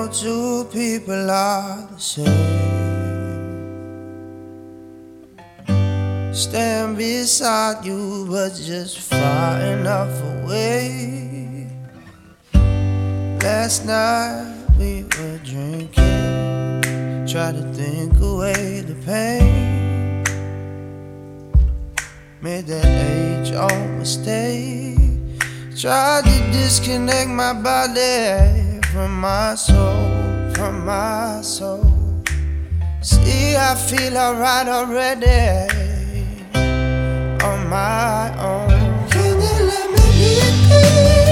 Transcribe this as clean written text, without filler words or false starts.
no two people are the same. Stand beside you, but just far enough away. Last night we were drinking, try to think away the pain. Made that age-old mistake, tried to disconnect my body from my soul, from my soul. See, I feel alright already on my own. Can you let me be?